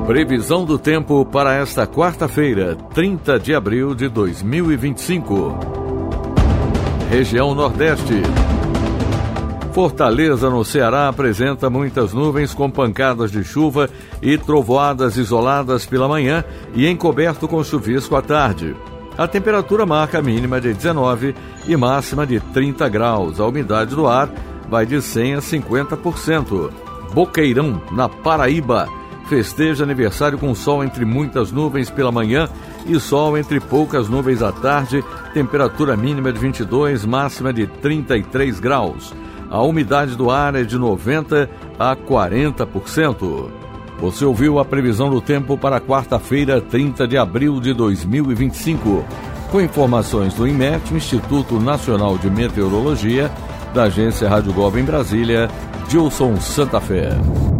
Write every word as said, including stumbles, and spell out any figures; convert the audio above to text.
Previsão do tempo para esta quarta-feira, trinta de abril de dois mil e vinte e cinco. Região Nordeste. Fortaleza, no Ceará, apresenta muitas nuvens com pancadas de chuva e trovoadas isoladas pela manhã e encoberto com chuvisco à tarde. A temperatura marca mínima de dezenove e máxima de trinta graus. A umidade do ar vai de cem a cinquenta por cento. Boqueirão, na Paraíba, festeja aniversário com sol entre muitas nuvens pela manhã e sol entre poucas nuvens à tarde. Temperatura mínima de vinte e dois, máxima de trinta e três graus. A umidade do ar é de noventa a quarenta por cento. Você ouviu a previsão do tempo para quarta-feira, trinta de abril de dois mil e vinte e cinco. Com informações do INMET, Instituto Nacional de Meteorologia, da agência Rádio Globo em Brasília, Gilson Santa Fé.